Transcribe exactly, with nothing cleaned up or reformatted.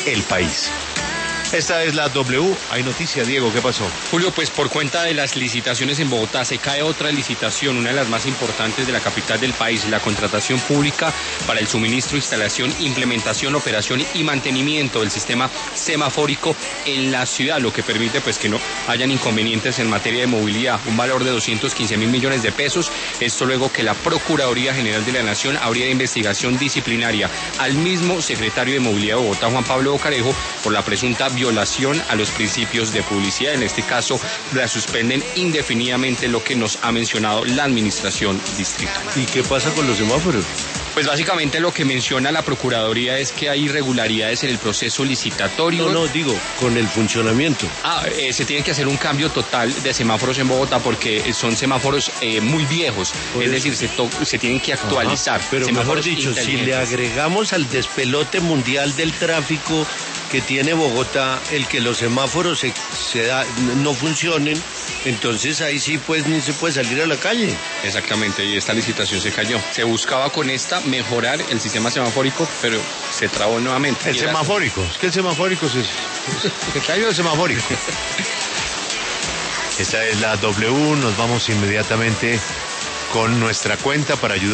El País. Esta es la W. Hay noticia, Diego, ¿qué pasó? Julio, pues por cuenta de las licitaciones en Bogotá se cae otra licitación, una de las más importantes de la capital del país, la contratación pública para el suministro, instalación, implementación, operación y mantenimiento del sistema semafórico en la ciudad, lo que permite pues que no hayan inconvenientes en materia de movilidad, un valor de doscientos quince mil millones de pesos, esto luego que la Procuraduría General de la Nación abría investigación disciplinaria al mismo secretario de Movilidad de Bogotá, Juan Pablo Bocarejo, por la presunta violación a los principios de publicidad. En este caso, la suspenden indefinidamente, lo que nos ha mencionado la administración distrital. ¿Y qué pasa con los semáforos? Pues básicamente lo que menciona la Procuraduría es que hay irregularidades en el proceso licitatorio. No, no, digo, con el funcionamiento. Ah, eh, se tiene que hacer un cambio total de semáforos en Bogotá porque son semáforos eh, muy viejos, Por es eso. decir, se, to- se tienen que actualizar. Ajá, pero mejor dicho, si le agregamos al despelote mundial del tráfico que tiene Bogotá, el que los semáforos se, se da, no funcionen, entonces ahí sí pues ni se puede salir a la calle. Exactamente, y esta licitación se cayó. Se buscaba con esta mejorar el sistema semafórico, pero se trabó nuevamente. El semafórico, es que el semafórico se, se cayó el semafórico. Esta es la W, nos vamos inmediatamente con nuestra cuenta para ayudar.